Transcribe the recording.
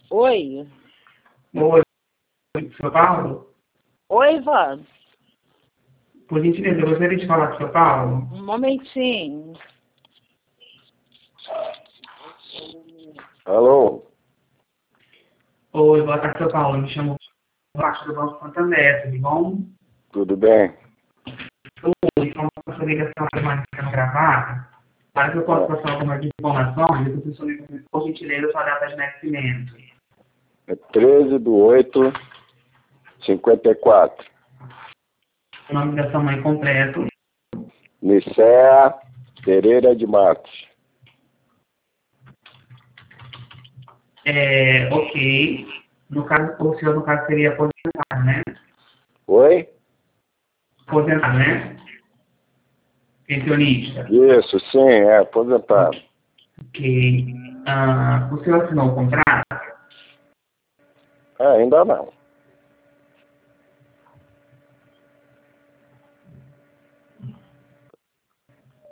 Oi. Oi, São Paulo? Oi, Ivan. Por gentileza, eu gostaria de falar com o São Paulo. Um momentinho. Alô? Oi, boa tarde, São Paulo. Me chamo Baixo do Banco Santander, tudo bom? Tudo bem? Oi, como a sua ligação está sendo gravada, para que eu possa passar algumas informações, eu preciso, por gentileza, sua data de nascimento. É 13/8/54. O nome da sua mãe completo. Nicéa Pereira de Matos. Ok. No caso, o senhor, no caso, seria aposentado, né? Oi? Aposentado, né? Pensionista. Isso, sim, é aposentado. Ok. O senhor assinou o contrato? Ainda não.